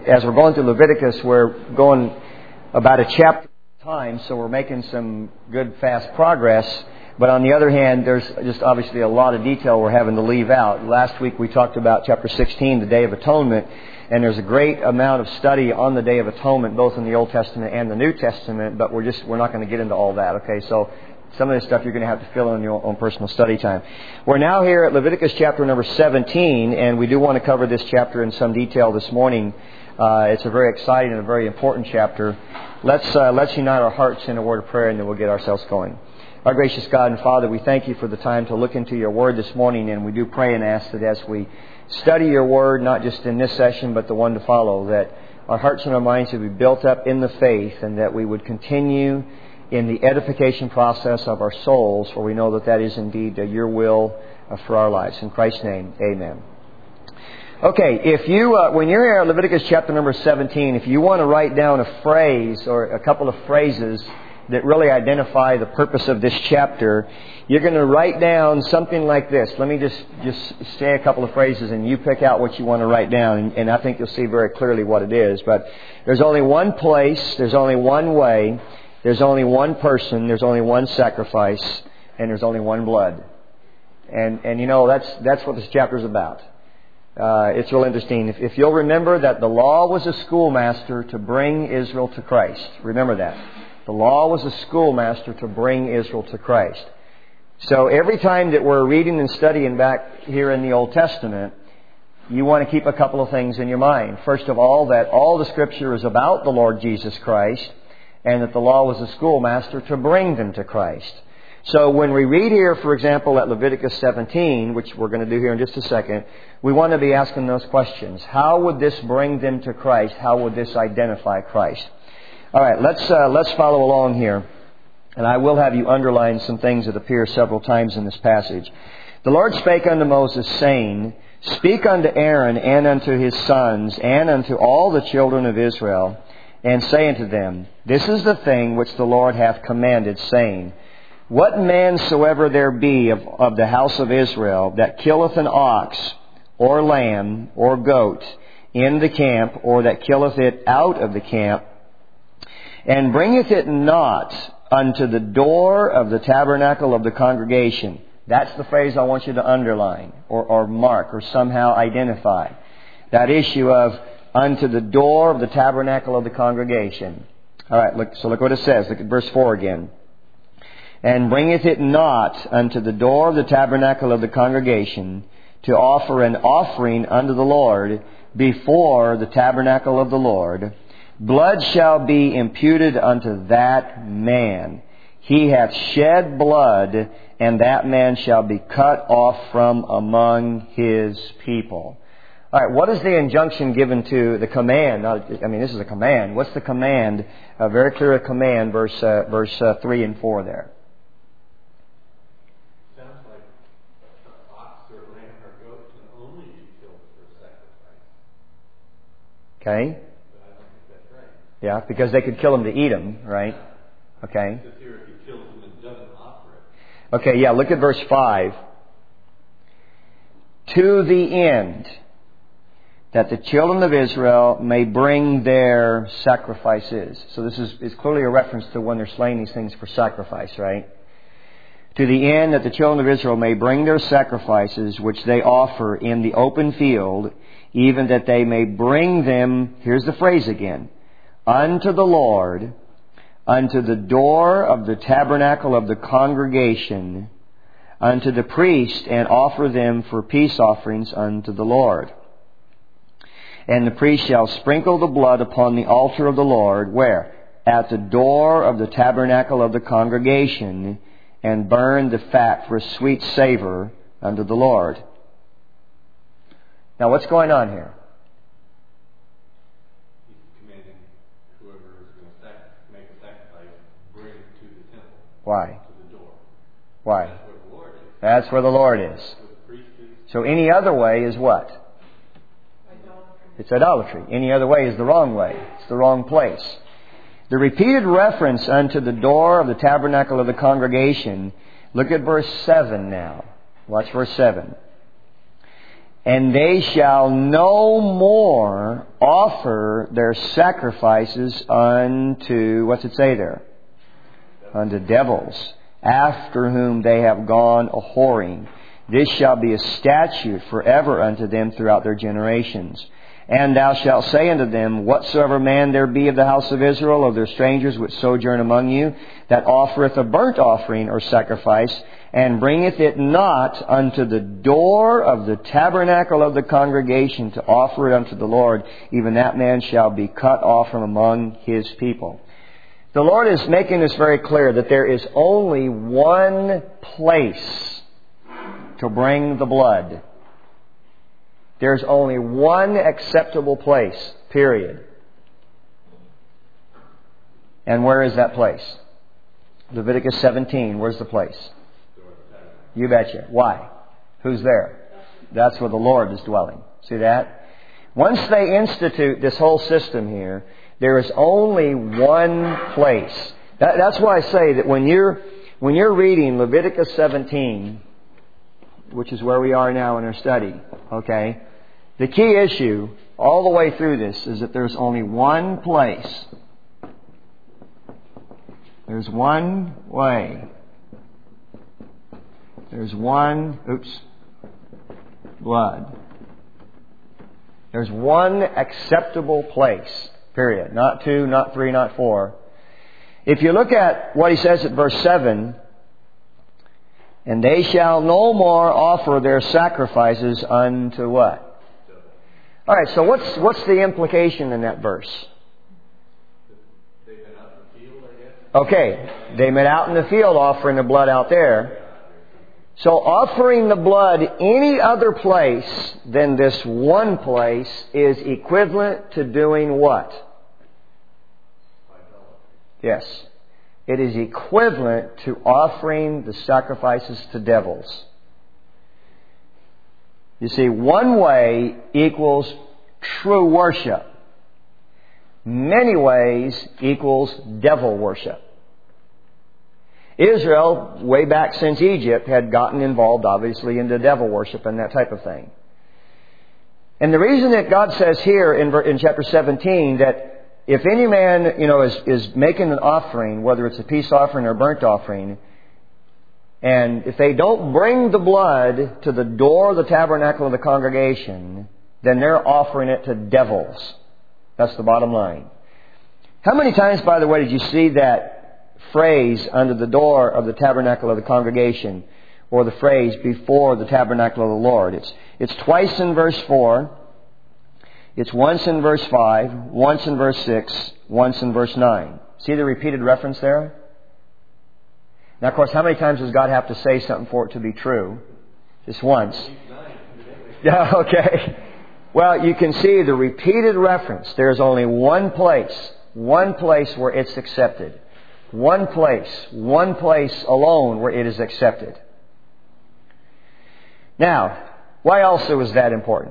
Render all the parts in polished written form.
as we're going through Leviticus, we're going about a chapter at a time, so we're making some good, fast progress. But on the other hand, there's just obviously a lot of detail we're having to leave out. Last week we talked about chapter 16, the Day of Atonement, and there's a great amount of study on the Day of Atonement, both in the Old Testament and the New Testament, but we're not going to get into all that, okay? So some of this stuff you're going to have to fill in your own personal study time. We're now here at Leviticus chapter number 17, and we do want to cover this chapter in some detail this morning. It's a very exciting and a very important chapter. Let's unite our hearts in a word of prayer, and then we'll get ourselves going. Our gracious God and Father, we thank you for the time to look into your Word this morning, and we do pray and ask that as we study your Word, not just in this session, but the one to follow, that our hearts and our minds would be built up in the faith, and that we would continue in the edification process of our souls, for we know that that is indeed your will for our lives. In Christ's name, amen. Okay, if you, when you're here at Leviticus chapter number 17, if you want to write down a phrase or a couple of phrases that really identify the purpose of this chapter, you're going to write down something like this. Let me just say a couple of phrases and you pick out what you want to write down, and I think you'll see very clearly what it is. But there's only one place, there's only one way, there's only one person, there's only one sacrifice, and there's only one blood. And you know, that's what this chapter is about. It's real interesting. If you'll remember that the law was a schoolmaster to bring Israel to Christ. Remember that. The law was a schoolmaster to bring Israel to Christ. So every time that we're reading and studying back here in the Old Testament, you want to keep a couple of things in your mind. First of all, that all the Scripture is about the Lord Jesus Christ, and that the law was a schoolmaster to bring them to Christ. So when we read here, for example, at Leviticus 17, which we're going to do here in just a second, we want to be asking those questions. How would this bring them to Christ? How would this identify Christ? All right, let's follow along here. And I will have you underline some things that appear several times in this passage. The Lord spake unto Moses, saying, Speak unto Aaron and unto his sons and unto all the children of Israel, and say unto them, This is the thing which the Lord hath commanded, saying, What man soever there be of the house of Israel that killeth an ox, or lamb, or goat, in the camp, or that killeth it out of the camp, and bringeth it not unto the door of the tabernacle of the congregation. That's the phrase I want you to underline, or mark, or somehow identify. That issue of unto the door of the tabernacle of the congregation. All right, look what it says. Look at verse 4 again. And bringeth it not unto the door of the tabernacle of the congregation to offer an offering unto the Lord before the tabernacle of the Lord. Blood shall be imputed unto that man. He hath shed blood, and that man shall be cut off from among his people. All right, what is the injunction given to the command? This is a command. What's the command? A very clear command, verse 3 and 4 there. Sounds like an ox or lamb or goat can only be killed for sacrifice. Okay. But I don't think that's right. Yeah, because they could kill them to eat them, right? Okay. Because here if he kills them and doesn't offer it. Okay, yeah, look at verse 5. To the end that the children of Israel may bring their sacrifices. So this is clearly a reference to when they're slaying these things for sacrifice, right? To the end that the children of Israel may bring their sacrifices, which they offer in the open field, even that they may bring them, here's the phrase again, unto the Lord, unto the door of the tabernacle of the congregation, unto the priest, and offer them for peace offerings unto the Lord. And the priest shall sprinkle the blood upon the altar of the Lord, where? At the door of the tabernacle of the congregation, and burn the fat for a sweet savor unto the Lord. Now what's going on here? He's commanding whoever is going to make a sacrifice, bring it to the temple. Why? To the door. Why? That's where the Lord is. That's where the Lord is. Where the priest is. So any other way is what? It's idolatry. Any other way is the wrong way. It's the wrong place. The repeated reference unto the door of the tabernacle of the congregation, look at verse 7 now. Watch verse 7. And they shall no more offer their sacrifices unto, what's it say there? Unto devils, after whom they have gone a-whoring. This shall be a statute forever unto them throughout their generations. And thou shalt say unto them, whatsoever man there be of the house of Israel, of their strangers which sojourn among you, that offereth a burnt offering or sacrifice, and bringeth it not unto the door of the tabernacle of the congregation to offer it unto the Lord, even that man shall be cut off from among his people. The Lord is making this very clear that there is only one place to bring the blood. There's only one acceptable place, period. And where is that place? Leviticus 17, where's the place? You betcha. Why? Who's there? That's where the Lord is dwelling. See that? Once they institute this whole system here, there is only one place. That's why I say that when you're reading Leviticus 17, which is where we are now in our study, okay, the key issue all the way through this is that there's only one place. There's one way. There's one, blood. There's one acceptable place, period. Not two, not three, not four. If you look at what he says at verse 7, and they shall no more offer their sacrifices unto what? All right, so what's the implication in that verse? They've been out in the field, I guess. Okay, they've been out in the field offering the blood out there. So offering the blood any other place than this one place is equivalent to doing what? Yes. It is equivalent to offering the sacrifices to devils. You see, one way equals true worship. Many ways equals devil worship. Israel, way back since Egypt, had gotten involved, obviously, into devil worship and that type of thing. And the reason that God says here in chapter 17 that if any man, is making an offering, whether it's a peace offering or a burnt offering, and if they don't bring the blood to the door of the tabernacle of the congregation, then they're offering it to devils. That's the bottom line. How many times, by the way, did you see that phrase under the door of the tabernacle of the congregation, or the phrase before the tabernacle of the Lord? It's twice in verse 4. It's once in verse 5, once in verse 6, once in verse 9. See the repeated reference there? Now, of course, how many times does God have to say something for it to be true? Just once. Yeah, okay. Well, you can see the repeated reference. There's only one place where it's accepted. One place alone where it is accepted. Now, why also is that important?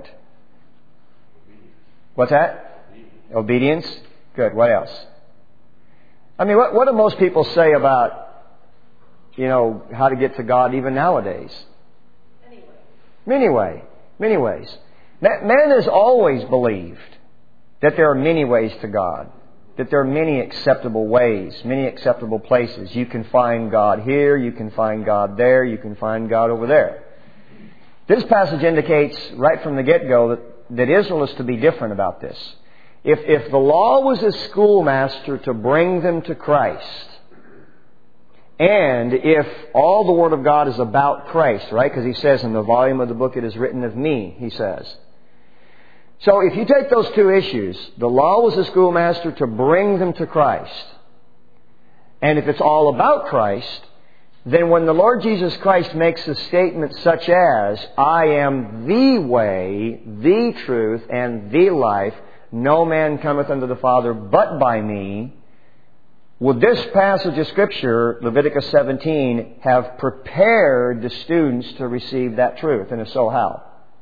What's that? Obedience. Good. What else? I mean, what do most people say about, how to get to God even nowadays? Many ways. Man has always believed that there are many ways to God. That there are many acceptable ways, many acceptable places. You can find God here, you can find God there, you can find God over there. This passage indicates right from the get-go that Israel is to be different about this. If the law was a schoolmaster to bring them to Christ, and if all the Word of God is about Christ, right? Because he says in the volume of the book it is written of me, he says. So if you take those two issues, the law was a schoolmaster to bring them to Christ. And if it's all about Christ, then when the Lord Jesus Christ makes a statement such as, I am the way, the truth, and the life, no man cometh unto the Father but by me, would this passage of Scripture, Leviticus 17, have prepared the students to receive that truth? And if so, how?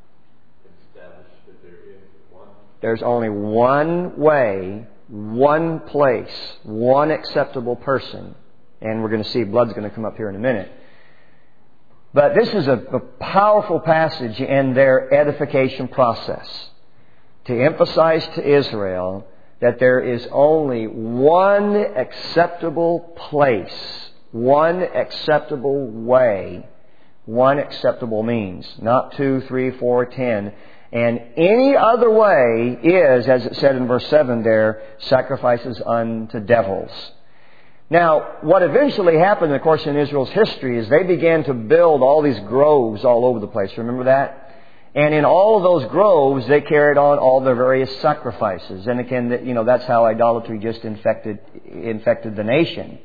There's only one way, one place, one acceptable person. And we're going to see blood's going to come up here in a minute. But this is a powerful passage in their edification process to emphasize to Israel that there is only one acceptable place, one acceptable way, one acceptable means, not 2, 3, 4, 10. And any other way is, as it said in verse 7 there, sacrifices unto devils. Now, what eventually happened, of course, in Israel's history is they began to build all these groves all over the place. Remember that? And in all of those groves, they carried on all their various sacrifices. And again, that's how idolatry just infected the nation.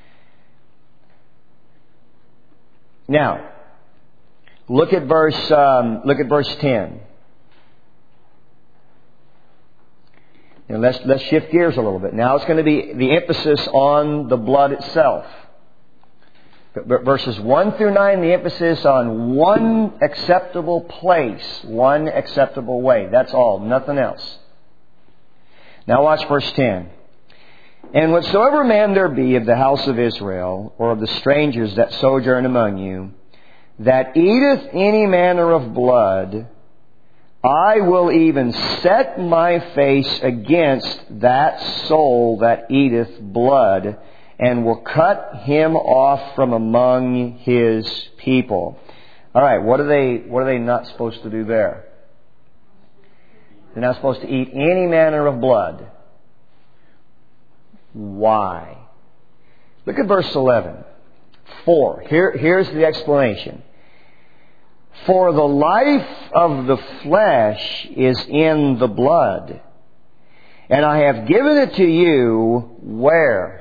Now, look at verse 10. Now let's shift gears a little bit. Now it's going to be the emphasis on the blood itself. Verses 1 through 9, the emphasis on one acceptable place, one acceptable way. That's all, nothing else. Now watch verse 10. And whatsoever man there be of the house of Israel, or of the strangers that sojourn among you, that eateth any manner of blood, I will even set my face against that soul that eateth blood, and will cut him off from among his people. All right, what are they not supposed to do there? They're not supposed to eat any manner of blood. Why? Look at verse 11. For, here's the explanation. For the life of the flesh is in the blood, and I have given it to you where?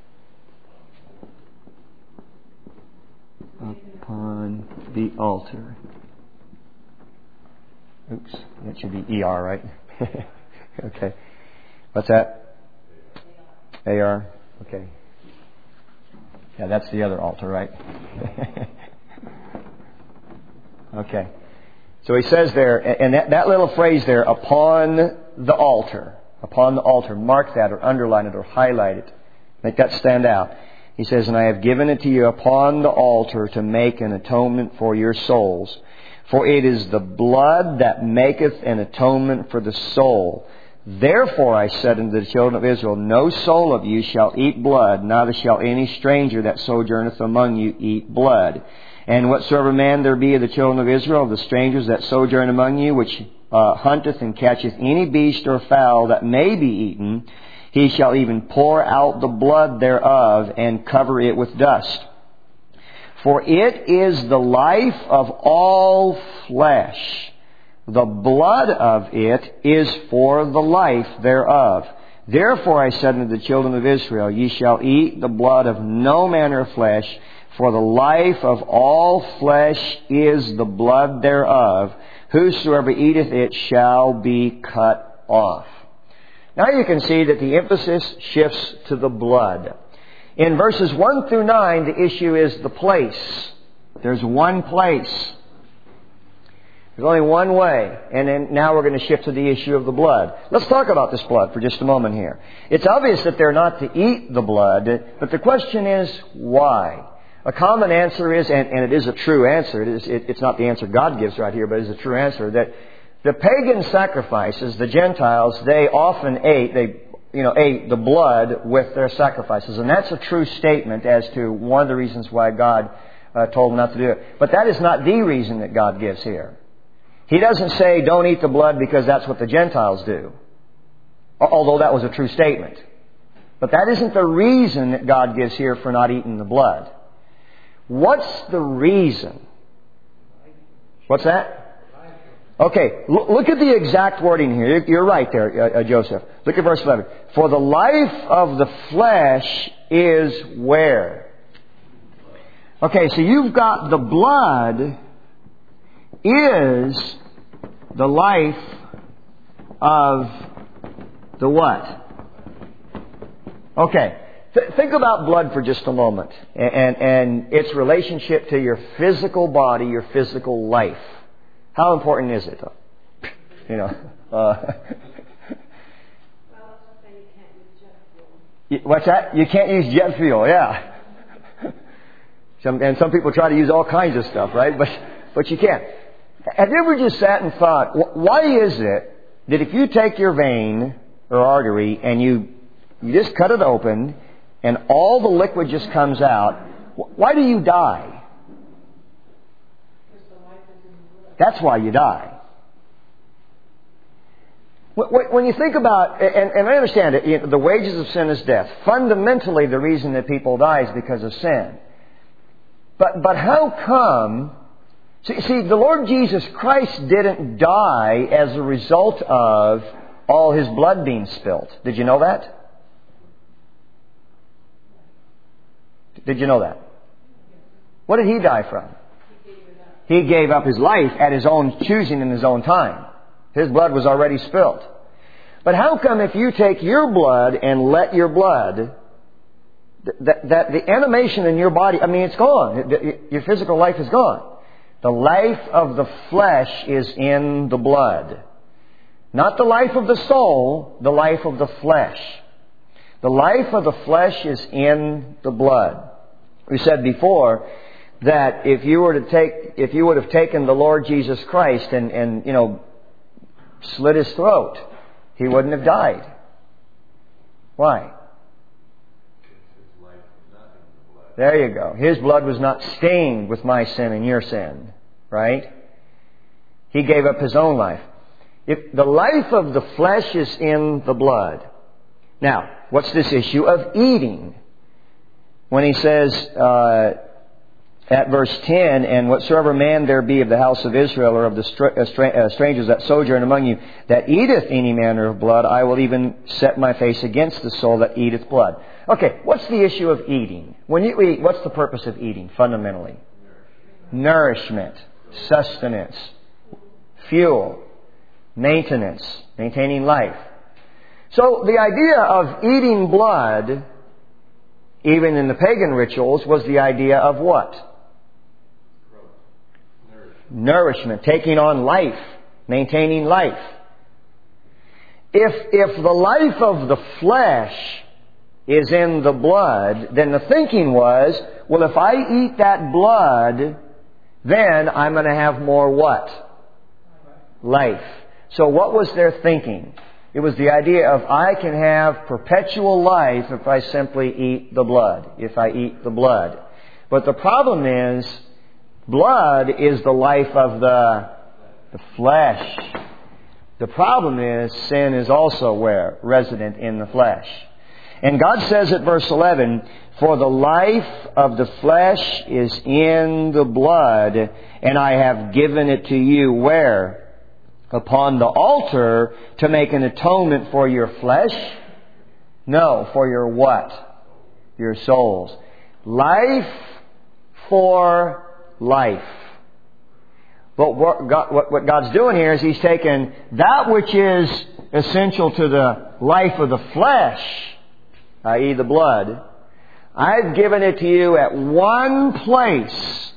Upon the altar. Oops, that should be ER, right? Okay. What's that? AR. Okay. Yeah, that's the other altar, right? Okay. So he says there, and that little phrase there, upon the altar. Upon the altar. Mark that or underline it or highlight it. Make that stand out. He says, and I have given it to you upon the altar to make an atonement for your souls. For it is the blood that maketh an atonement for the soul. Therefore I said unto the children of Israel, no soul of you shall eat blood, neither shall any stranger that sojourneth among you eat blood. And whatsoever man there be of the children of Israel, the strangers that sojourn among you, which hunteth and catcheth any beast or fowl that may be eaten, he shall even pour out the blood thereof and cover it with dust. For it is the life of all flesh. The blood of it is for the life thereof. Therefore I said unto the children of Israel, ye shall eat the blood of no manner of flesh, for the life of all flesh is the blood thereof. Whosoever eateth it shall be cut off. Now you can see that the emphasis shifts to the blood. In verses 1 through 9, the issue is the place. There's one place. There's only one way. And then now we're going to shift to the issue of the blood. Let's talk about this blood for just a moment here. It's obvious that they're not to eat the blood, but the question is, why? A common answer is, and it is a true answer, it's not the answer God gives right here, but it's a true answer, that the pagan sacrifices, the Gentiles, they often ate the blood with their sacrifices. And that's a true statement as to one of the reasons why God told them not to do it. But that is not the reason that God gives here. He doesn't say don't eat the blood because that's what the Gentiles do. Although that was a true statement. But that isn't the reason that God gives here for not eating the blood. What's the reason? What's that? Okay, look at the exact wording here. You're right there, Joseph. Look at verse 11. For the life of the flesh is where? Okay, so you've got the blood is the life of the what? Okay, think about blood for just a moment and its relationship to your physical body, your physical life. How important is it, though? What's that? You can't use jet fuel, yeah. And some people try to use all kinds of stuff, right? But you can't. Have you ever just sat and thought, why is it that if you take your vein or artery and you just cut it open and all the liquid just comes out, why do you die? That's why you die. When you think about, and I understand it, the wages of sin is death. Fundamentally, the reason that people die is because of sin. But how come... See, the Lord Jesus Christ didn't die as a result of all His blood being spilt. Did you know that? Did you know that? What did He die from? He gave up His life at His own choosing in His own time. His blood was already spilt. But how come if you take your blood and let your blood, that the animation in your body, it's gone. Your physical life is gone. The life of the flesh is in the blood. Not the life of the soul, the life of the flesh. The life of the flesh is in the blood. We said before that if you would have taken the Lord Jesus Christ and slit His throat, He wouldn't have died. Why? There you go. His blood was not stained with my sin and your sin. Right? He gave up His own life. If the life of the flesh is in the blood. Now, what's this issue of eating? When He says at verse 10, and whatsoever man there be of the house of Israel or of the strangers that sojourn among you, that eateth any manner of blood, I will even set my face against the soul that eateth blood. Okay, what's the issue of eating? When you eat, what's the purpose of eating fundamentally? Nourishment, sustenance, fuel, maintenance, maintaining life. So the idea of eating blood, even in the pagan rituals, was the idea of what? Nourishment, taking on life, maintaining life. If the life of the flesh is in the blood, then the thinking was, well, if I eat that blood, then I'm going to have more what? Life. So what was their thinking? It was the idea of I can have perpetual life if I simply eat the blood. If I eat the blood. But the problem is, blood is the life of the flesh. The problem is, sin is also where? Resident in the flesh. And God says at verse 11, for the life of the flesh is in the blood, and I have given it to you where? Upon the altar to make an atonement for your flesh? No, for your what? Your souls. Life for life. But what God's doing here is He's taken that which is essential to the life of the flesh, i.e. the blood. I've given it to you at one place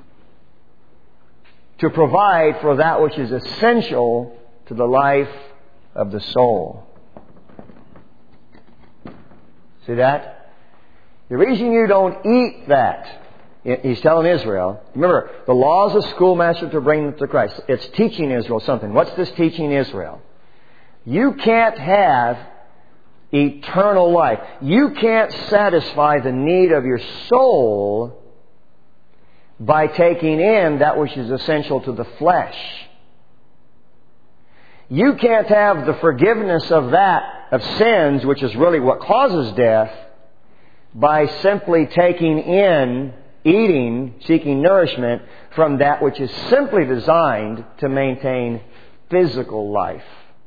to provide for that which is essential to the life of the soul. See that? The reason you don't eat that, He's telling Israel, remember, the law is a schoolmaster to bring them to Christ. It's teaching Israel something. What's this teaching Israel? You can't have eternal life. You can't satisfy the need of your soul by taking in that which is essential to the flesh. You can't have the forgiveness of sins, which is really what causes death, by simply taking in, eating, seeking nourishment from that which is simply designed to maintain physical life.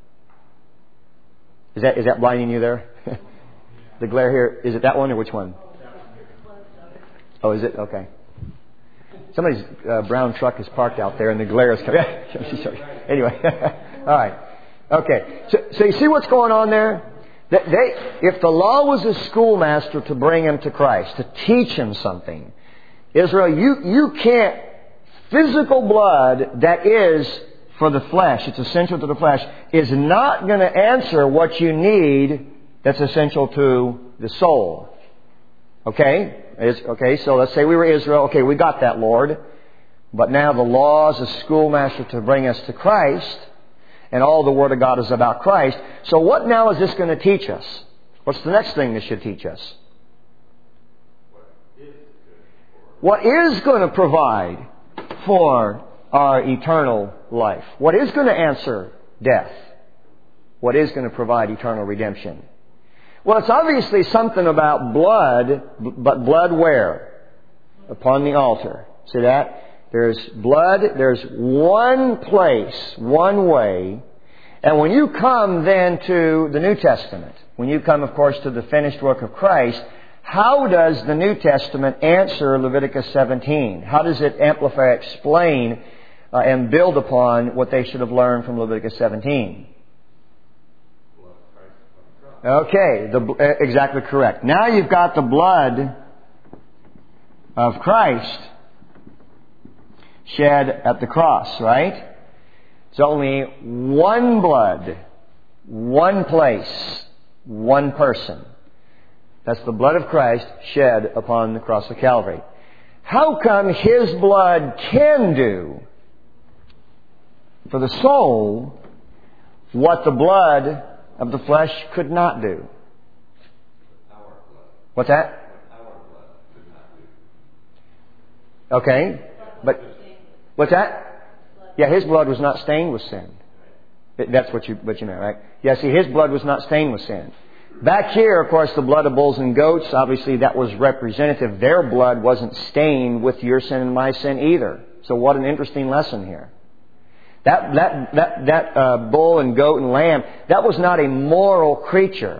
Is that blinding you there? The glare here, is it that one or which one? Oh, is it? Okay. Somebody's brown truck is parked out there and the glare is coming. Anyway. All right. Okay. So you see what's going on there? If the law was a schoolmaster to bring him to Christ, to teach him something, Israel, you can't, physical blood that is for the flesh, it's essential to the flesh, is not going to answer what you need that's essential to the soul. Okay? Okay, so let's say we were Israel. Okay, we got that, Lord. But now the law is a schoolmaster to bring us to Christ, and all the Word of God is about Christ. So what now is this going to teach us? What's the next thing this should teach us? What is going to provide for our eternal life? What is going to answer death? What is going to provide eternal redemption? Well, it's obviously something about blood, but blood where? Upon the altar. See that? There's blood, there's one place, one way. And when you come then to the New Testament, when you come, of course, to the finished work of Christ, how does the New Testament answer Leviticus 17? How does it amplify, explain, and build upon what they should have learned from Leviticus 17? Okay, exactly correct. Now you've got the blood of Christ shed at the cross, right? It's only one blood, one place, one person. That's the blood of Christ shed upon the cross of Calvary. How come His blood can do for the soul what the blood of the flesh could not do? What's that? Okay, but what's that? Yeah, His blood was not stained with sin. That's what you meant, right? Yeah, see, His blood was not stained with sin. Back here, of course, the blood of bulls and goats, obviously that was representative. Their blood wasn't stained with your sin and my sin either. So what an interesting lesson here. That bull and goat and lamb, that was not a moral creature.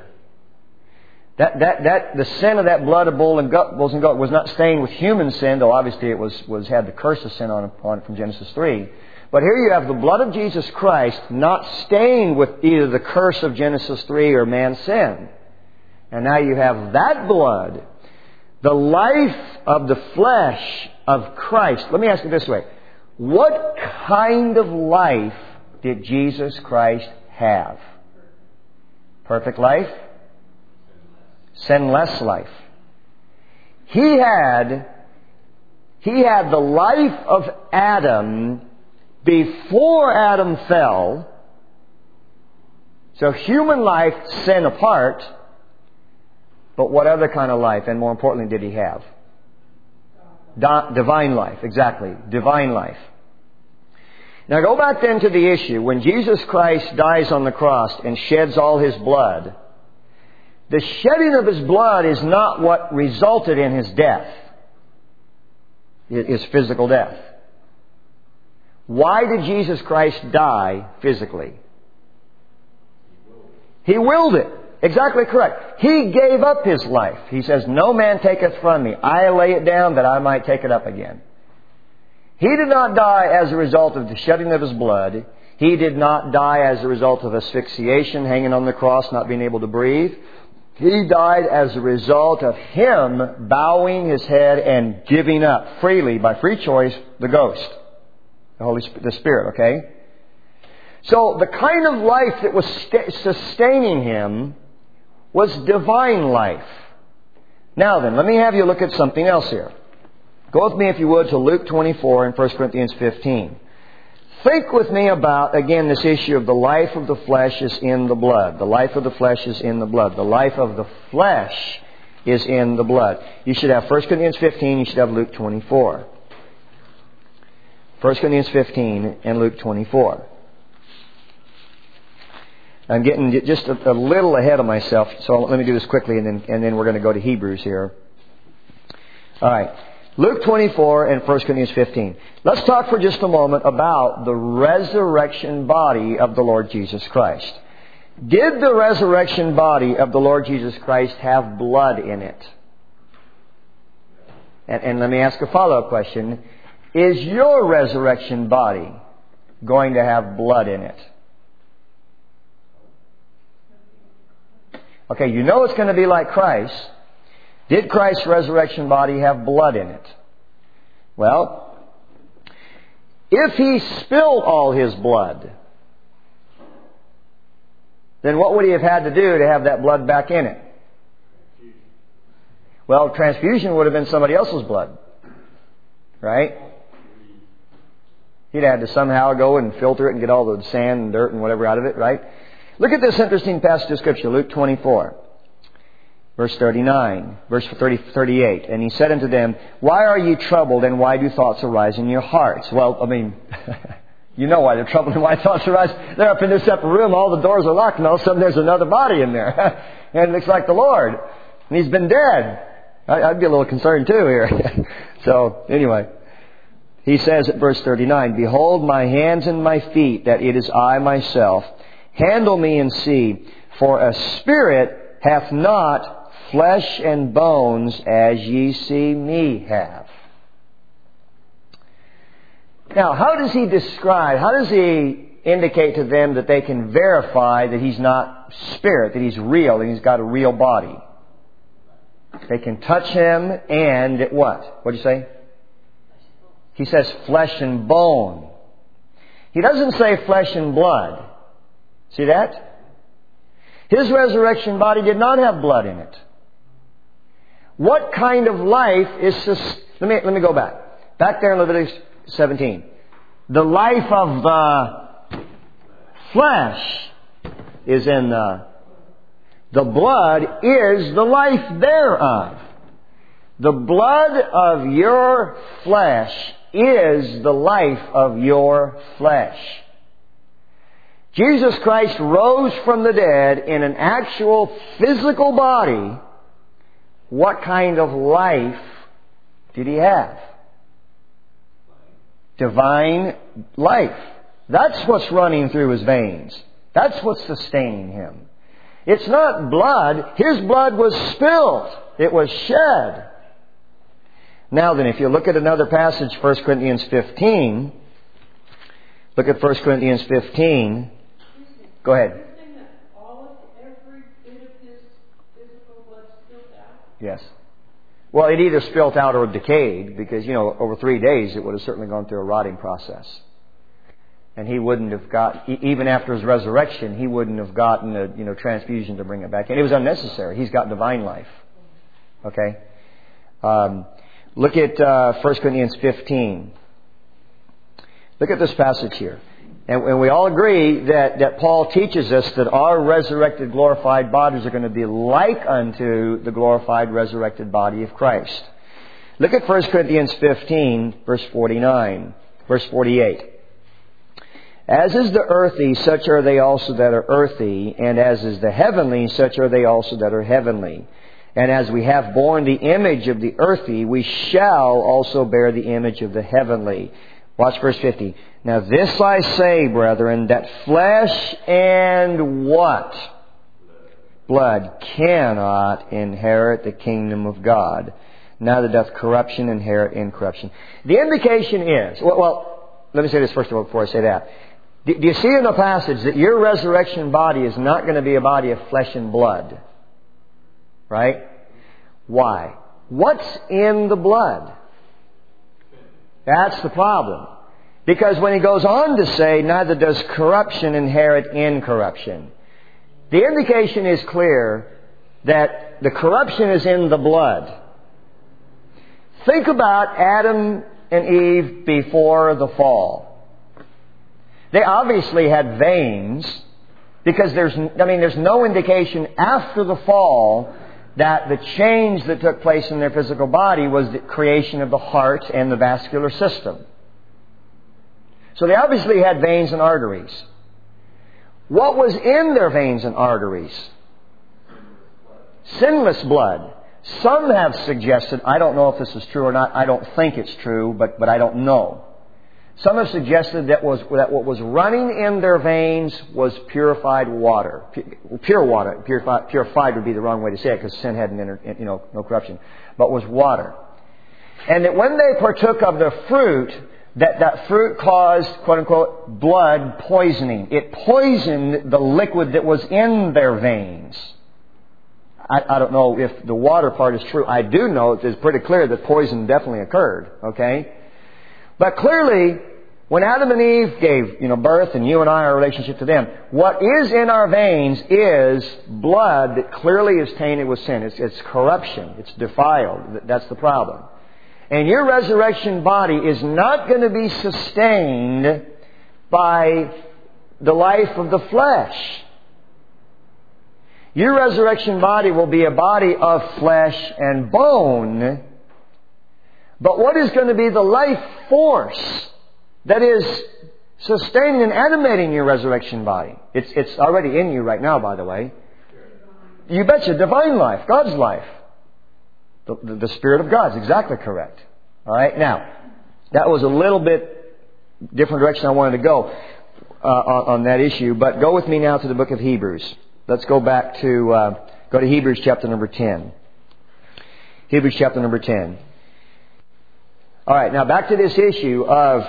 The sin of that blood of bulls and goat was not stained with human sin, though obviously it was had the curse of sin on it from Genesis 3. But here you have the blood of Jesus Christ not stained with either the curse of Genesis 3 or man's sin. And now you have that blood, the life of the flesh of Christ. Let me ask it this way. What kind of life did Jesus Christ have? Perfect life? Sinless life. He had the life of Adam before Adam fell. So human life, sin apart. But what other kind of life, and more importantly, did He have? Divine life, exactly. Divine life. Now go back then to the issue. When Jesus Christ dies on the cross and sheds all His blood, the shedding of His blood is not what resulted in His death. His physical death. Why did Jesus Christ die physically? He willed it. Exactly correct. He gave up His life. He says, "No man taketh from me. I lay it down that I might take it up again." He did not die as a result of the shedding of His blood. He did not die as a result of asphyxiation, hanging on the cross, not being able to breathe. He died as a result of Him bowing His head and giving up freely, by free choice, the ghost. The Spirit, okay? So the kind of life that was sustaining Him was divine life. Now then, let me have you look at something else here. Go with me, if you would, to Luke 24 and 1 Corinthians 15. Think with me about, again, this issue of the life of the flesh is in the blood. The life of the flesh is in the blood. The life of the flesh is in the blood. You should have 1 Corinthians 15, you should have Luke 24. 1 Corinthians 15 and Luke 24. I'm getting just a little ahead of myself, so let me do this quickly and then we're going to go to Hebrews here. All right. Luke 24 and 1 Corinthians 15. Let's talk for just a moment about the resurrection body of the Lord Jesus Christ. Did the resurrection body of the Lord Jesus Christ have blood in it? And let me ask a follow-up question. Is your resurrection body going to have blood in it? Okay, you know it's going to be like Christ. Did Christ's resurrection body have blood in it? Well, if He spilled all His blood, then what would He have had to do to have that blood back in it? Well, transfusion would have been somebody else's blood. Right? He'd had to somehow go and filter it and get all the sand and dirt and whatever out of it, right? Look at this interesting passage of Scripture, Luke 24, verse 39, verse 38. And he said unto them, why are ye troubled, and why do thoughts arise in your hearts? Well, I mean, you know why they're troubled and why thoughts arise. They're up in this separate room, all the doors are locked, and all of a sudden there's another body in there. And it looks like the Lord. And He's been dead. I'd be a little concerned too here. So, anyway. He says at verse 39, behold my hands and my feet, that it is I myself. Handle me and see, for a spirit hath not flesh and bones as ye see me have. Now, how does he indicate to them that they can verify that he's not spirit, that he's real, and he's got a real body? They can touch him and what? What did you say? He says flesh and bone. He doesn't say flesh and blood. See that? His resurrection body did not have blood in it. What kind of life is this? Let me go back. Back there in Leviticus 17. The life of the flesh is in the blood is the life thereof. The blood of your flesh is the life of your flesh. Jesus Christ rose from the dead in an actual physical body. What kind of life did He have? Divine life. That's what's running through His veins. That's what's sustaining Him. It's not blood. His blood was spilled. It was shed. Now then, if you look at another passage, 1 Corinthians 15. Look at 1 Corinthians 15. Go ahead. Every bit of his physical blood spilled out? Yes. Well, it either spilt out or decayed because, over 3 days it would have certainly gone through a rotting process. And he wouldn't have got, even after his resurrection, he wouldn't have gotten a transfusion to bring it back. And it was unnecessary. He's got divine life. Okay? Look at 1 Corinthians 15. Look at this passage here. And we all agree that Paul teaches us that our resurrected, glorified bodies are going to be like unto the glorified, resurrected body of Christ. Look at 1 Corinthians 15, verse 49, verse 48. As is the earthy, such are they also that are earthy, and as is the heavenly, such are they also that are heavenly. And as we have borne the image of the earthy, we shall also bear the image of the heavenly. Watch verse 50. Now this I say, brethren, that flesh and what? Blood cannot inherit the kingdom of God. Neither doth corruption inherit incorruption. The indication is, well, let me say this first of all before I say that. Do you see in the passage that your resurrection body is not going to be a body of flesh and blood? Right? Why? What's in the blood? That's the problem. Because when he goes on to say, neither does corruption inherit incorruption. The indication is clear that the corruption is in the blood. Think about Adam and Eve before the fall. They obviously had veins because there's no indication after the fall that the change that took place in their physical body was the creation of the heart and the vascular system. So they obviously had veins and arteries. What was in their veins and arteries? Sinless blood. Some have suggested, I don't know if this is true or not, I don't think it's true, but I don't know. Some have suggested that what was running in their veins was purified water. Pure water. Purified would be the wrong way to say it because sin hadn't entered, no corruption. But was water. And that when they partook of the fruit, that fruit caused, quote unquote, blood poisoning. It poisoned the liquid that was in their veins. I don't know if the water part is true. I do know it's pretty clear that poison definitely occurred. Okay? But clearly, When Adam and Eve gave, birth, and you and I, our relationship to them, what is in our veins is blood that clearly is tainted with sin. It's corruption. It's defiled. That's the problem. And your resurrection body is not going to be sustained by the life of the flesh. Your resurrection body will be a body of flesh and bone. But what is going to be the life force that is sustaining and animating your resurrection body? It's already in you right now, by the way. You betcha, divine life, God's life. The Spirit of God's exactly correct. All right, now, that was a little bit different direction I wanted to go on that issue, but go with me now to the book of Hebrews. Let's go back to, go to Hebrews chapter number 10. Hebrews chapter number 10. All right, now back to this issue of,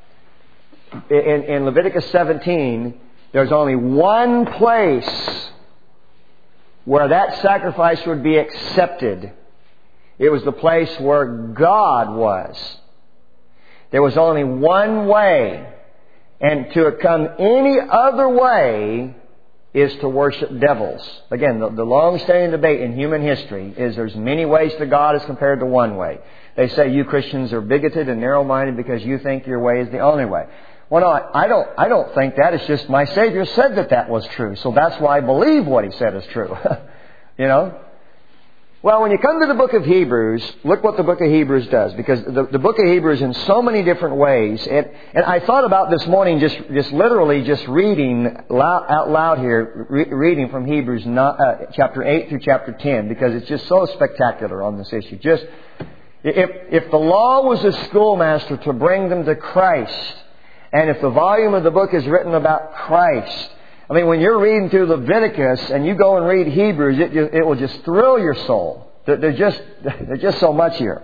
in Leviticus 17, there's only one place where that sacrifice would be accepted. It was the place where God was. There was only one way. And to come any other way is to worship devils. Again, the long-standing debate in human history is there's many ways to God as compared to one way. They say you Christians are bigoted and narrow-minded because you think your way is the only way. Well, no, I don't think that. It's just my Savior said that was true. So that's why I believe what He said is true. Well, when you come to the book of Hebrews, look what the book of Hebrews does. Because the book of Hebrews in so many different ways. And I thought about this morning just literally just reading out loud here, reading from Hebrews chapter 8 through chapter 10. Because it's just so spectacular on this issue. Just, if the law was a schoolmaster to bring them to Christ, and if the volume of the book is written about Christ, I mean, when you're reading through Leviticus and you go and read Hebrews, it will just thrill your soul. There's just so much here.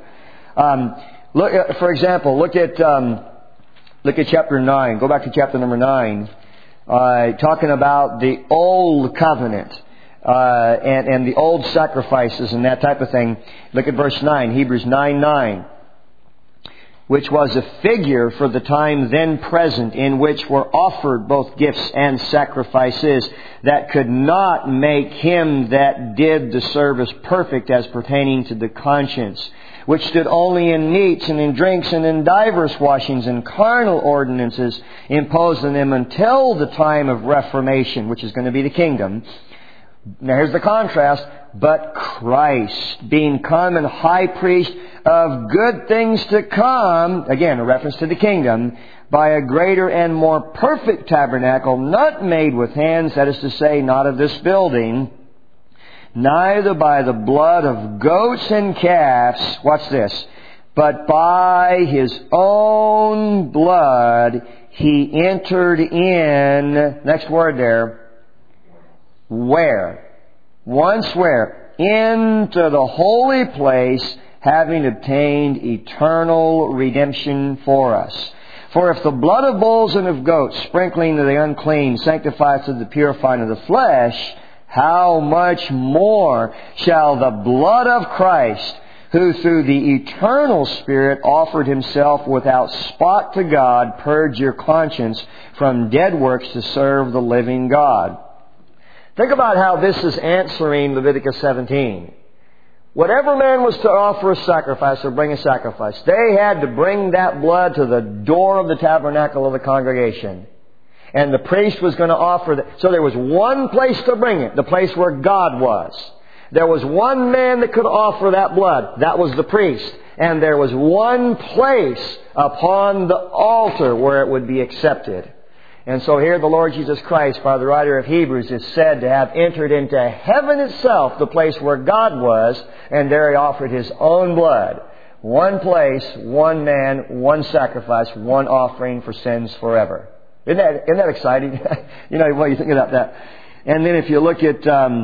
For example, look at chapter 9. Go back to chapter number 9, talking about the old covenant and the old sacrifices and that type of thing. Look at verse 9, Hebrews 9:9. Which was a figure for the time then present, in which were offered both gifts and sacrifices that could not make him that did the service perfect as pertaining to the conscience, which stood only in meats and in drinks and in divers washings and carnal ordinances imposed on them until the time of Reformation, which is going to be the kingdom. Now here's the contrast. But Christ, being come and high priest of good things to come, again, a reference to the kingdom, by a greater and more perfect tabernacle, not made with hands, that is to say, not of this building, neither by the blood of goats and calves, watch this, but by His own blood He entered in, next word there, where? Once where? Into the holy place, having obtained eternal redemption for us. For if the blood of bulls and of goats, sprinkling to the unclean, sanctifies to the purifying of the flesh, how much more shall the blood of Christ, who through the eternal Spirit offered Himself without spot to God, purge your conscience from dead works to serve the living God. Think about how this is answering Leviticus 17. Whatever man was to offer a sacrifice or bring a sacrifice, they had to bring that blood to the door of the tabernacle of the congregation. And the priest was going to offer that. So there was one place to bring it, the place where God was. There was one man that could offer that blood. That was the priest. And there was one place upon the altar where it would be accepted. And so here the Lord Jesus Christ, by the writer of Hebrews, is said to have entered into heaven itself, the place where God was, and there He offered His own blood. One place, one man, one sacrifice, one offering for sins forever. Isn't that exciting? What do you think about that? And then if you look at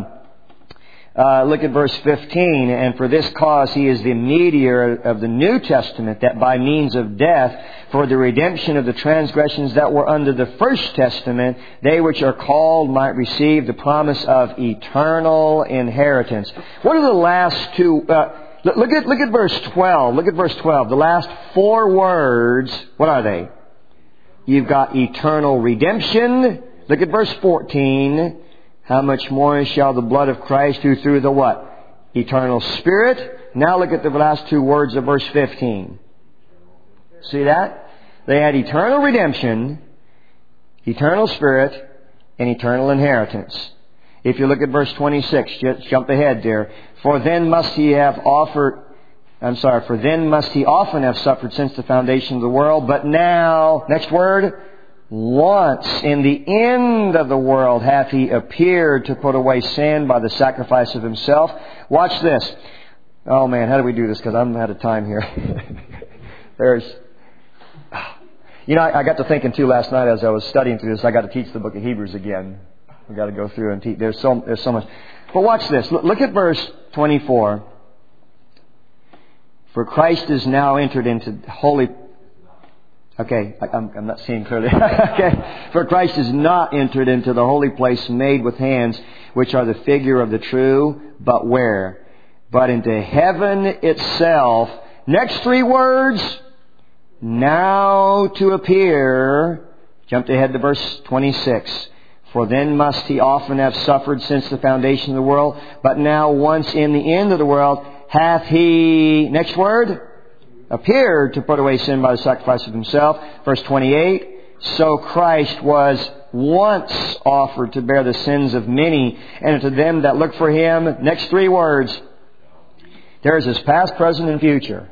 verse 15, and for this cause He is the mediator of the New Testament, that by means of death, for the redemption of the transgressions that were under the First Testament, they which are called might receive the promise of eternal inheritance. What are the last two? Look at verse 12. Look at verse 12. The last four words, what are they? You've got eternal redemption. Look at verse 14. How much more shall the blood of Christ, who through the what? Eternal Spirit. Now look at the last two words of verse 15. See that? They had eternal redemption, eternal Spirit, and eternal inheritance. If you look at verse 26, just jump ahead there. For then must he often have suffered since the foundation of the world. But now, next word, once in the end of the world hath he appeared to put away sin by the sacrifice of himself. Watch this. Oh man, how do we do this? Because I'm out of time here. I got to thinking too last night as I was studying through this. I got to teach the book of Hebrews again. We got to go through and teach. There's so much. But watch this. Look at verse 24. For Christ is now entered into holy. Okay, I'm not seeing clearly. Okay. For Christ is not entered into the holy place made with hands, which are the figure of the true, but where? But into heaven itself. Next three words. Now to appear. Jumped ahead to verse 26. For then must he often have suffered since the foundation of the world. But now once in the end of the world hath he, next word, appeared to put away sin by the sacrifice of himself. Verse 28. So Christ was once offered to bear the sins of many, and to them that look for him. Next three words. There is his past, present, and future.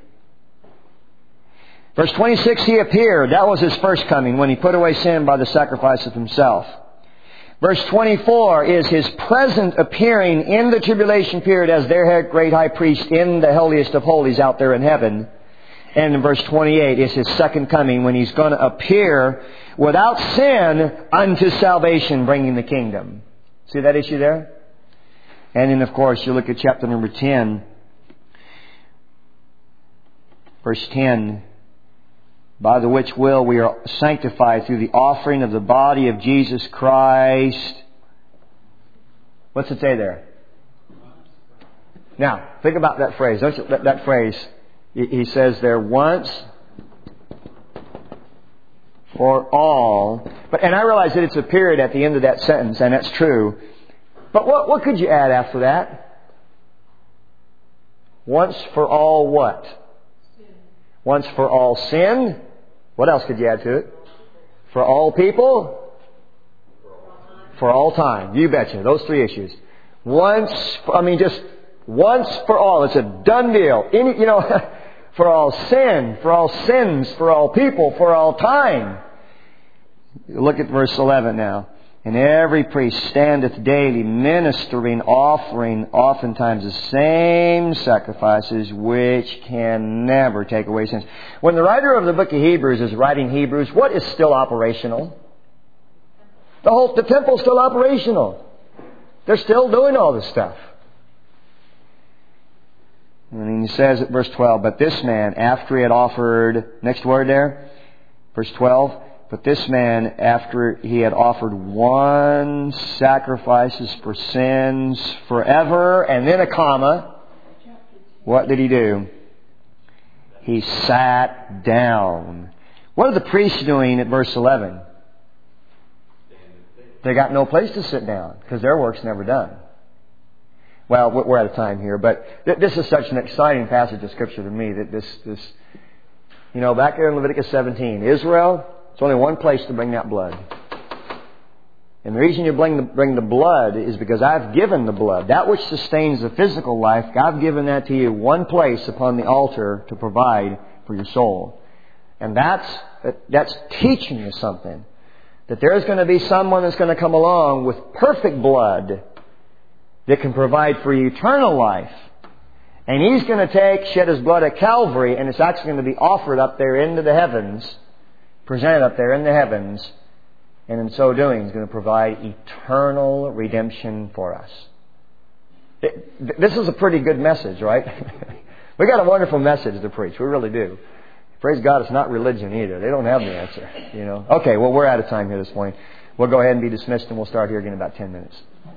Verse 26, he appeared. That was his first coming, when he put away sin by the sacrifice of himself. Verse 24 is his present appearing in the tribulation period as their great high priest in the holiest of holies out there in heaven. And in verse 28 is his second coming, when he's going to appear without sin unto salvation, bringing the kingdom. See that issue there? And then, of course, you look at chapter number 10. Verse 10. By the which will we are sanctified through the offering of the body of Jesus Christ. What's it say there? Now, think about that phrase. That phrase, he says there, once for all. And I realize that it's a period at the end of that sentence, and that's true. But what could you add after that? Once for all what? Sin. Once for all sin. What else could you add to it? For all people? For all time. You betcha. Those three issues. Just once for all. It's a done deal. For all sin, for all sins, for all people, for all time. Look at verse 11 now. And every priest standeth daily ministering, offering oftentimes the same sacrifices which can never take away sins. When the writer of the book of Hebrews is writing Hebrews, what is still operational? The temple's still operational. They're still doing all this stuff. And he says at verse 12, but this man, after he had offered, next word there, verse 12, but this man, after he had offered one sacrifices for sins forever, and then a comma, what did he do? He sat down. What are the priests doing at verse 11? They got no place to sit down, because their work's never done. Well, we're out of time here, but this is such an exciting passage of Scripture to me, that this back there in Leviticus 17, Israel, it's only one place to bring that blood. And the reason you bring the blood is because I've given the blood. That which sustains the physical life, I've given that to you, one place upon the altar to provide for your soul. And that's teaching you something. That there's going to be someone that's going to come along with perfect blood that can provide for eternal life. And he's going to shed his blood at Calvary, and it's actually going to be offered up there into the heavens, presented up there in the heavens, and in so doing, he's going to provide eternal redemption for us. This is a pretty good message, right? We got a wonderful message to preach. We really do. Praise God, it's not religion either. They don't have the answer, Okay, well, we're out of time here this morning. We'll go ahead and be dismissed, and we'll start here again in about 10 minutes.